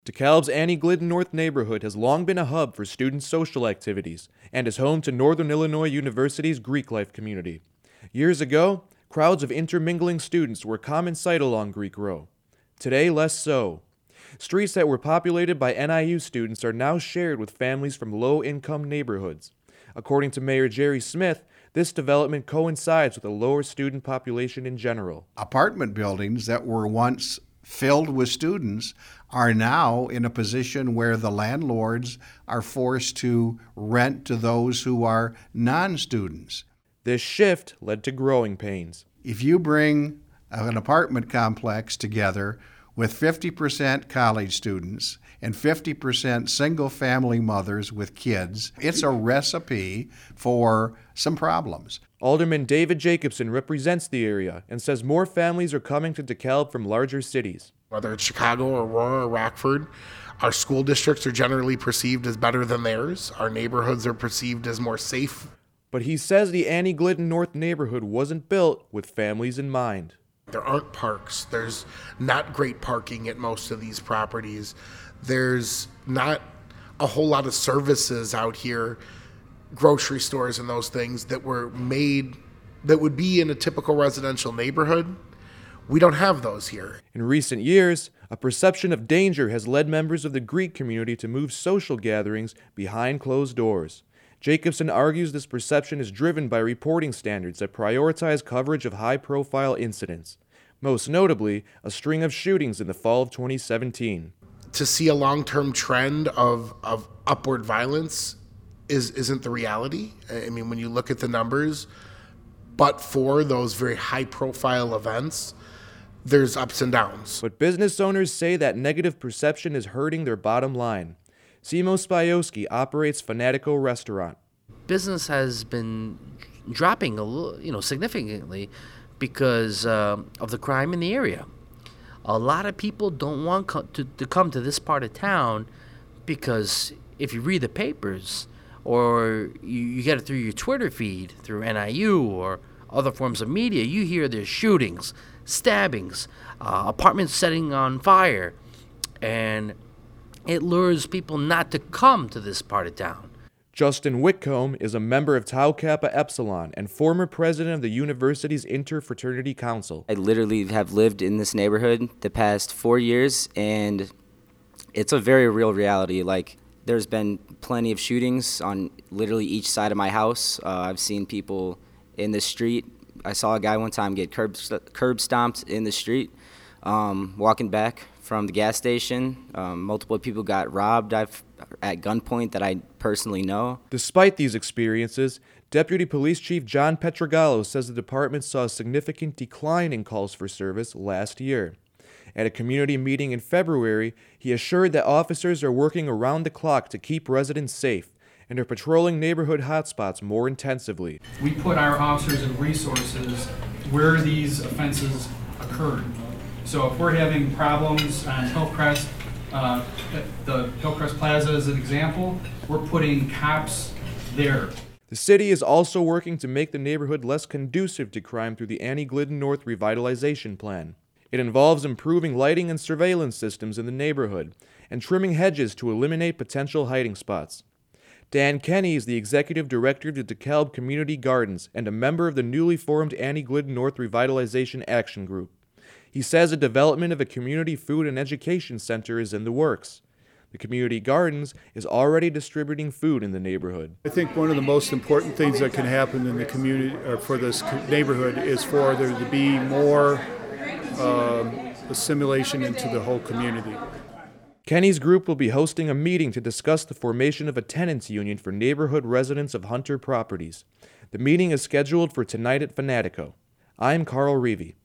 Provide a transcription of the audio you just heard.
DeKalb's Annie Glidden North neighborhood has long been a hub for student social activities and is home to Northern Illinois University's Greek life community. Years ago, crowds of intermingling students were a common sight along Greek Row. Today, less so. Streets that were populated by NIU students are now shared with families from low-income neighborhoods. According to Mayor Jerry Smith, this development coincides with a lower student population in general. Apartment buildings that were once filled with students are now in a position where the landlords are forced to rent to those who are non-students. This shift led to growing pains. If you bring an apartment complex together with 50% college students and 50% single-family mothers with kids, it's a recipe for some problems. Alderman David Jacobson represents the area and says more families are coming to DeKalb from larger cities. Whether it's Chicago, Aurora, or Rockford, our school districts are generally perceived as better than theirs. Our neighborhoods are perceived as more safe. But he says the Annie Glidden North neighborhood wasn't built with families in mind. There aren't parks. There's not great parking at most of these properties. There's not a whole lot of services out here, grocery stores and those things that were made that would be in a typical residential neighborhood. We don't have those here. In recent years, a perception of danger has led members of the Greek community to move social gatherings behind closed doors. Jacobson argues this perception is driven by reporting standards that prioritize coverage of high-profile incidents, most notably a string of shootings in the fall of 2017. To see a long-term trend of upward violence isn't the reality. I mean, when you look at the numbers, but for those very high-profile events, there's ups and downs. But business owners say that negative perception is hurting their bottom line. Simo Spajowski operates Fanatico Restaurant. Business has been dropping significantly because of the crime in the area. A lot of people don't want to come to this part of town because if you read the papers or you get it through your Twitter feed, through NIU or other forms of media, you hear there's shootings, stabbings, apartments setting on fire, and it lures people not to come to this part of town. Justin Whitcomb is a member of Tau Kappa Epsilon and former president of the university's Interfraternity Council. I literally have lived in this neighborhood the past 4 years, and it's a very real reality. Like, there's been plenty of shootings on literally each side of my house. I've seen people in the street. I saw a guy one time get curb stomped in the street, walking back from the gas station. Multiple people got robbed at gunpoint that I personally know. Despite these experiences, Deputy Police Chief John Petrogallo says the department saw a significant decline in calls for service last year. At a community meeting in February, he assured that officers are working around the clock to keep residents safe and are patrolling neighborhood hotspots more intensively. We put our officers and resources where these offenses occurred. So if we're having problems on Hillcrest, the Hillcrest Plaza as an example, we're putting cops there. The city is also working to make the neighborhood less conducive to crime through the Annie Glidden North Revitalization Plan. It involves improving lighting and surveillance systems in the neighborhood and trimming hedges to eliminate potential hiding spots. Dan Kenny is the executive director of the DeKalb Community Gardens and a member of the newly formed Annie Glidden North Revitalization Action Group. He says the development of a community food and education center is in the works. The Community Gardens is already distributing food in the neighborhood. I think one of the most important things that can happen in the community, or for this neighborhood, is for there to be more assimilation into the whole community. Kenny's group will be hosting a meeting to discuss the formation of a tenants union for neighborhood residents of Hunter properties. The meeting is scheduled for tonight at Fanatico. I'm Carl Reevy.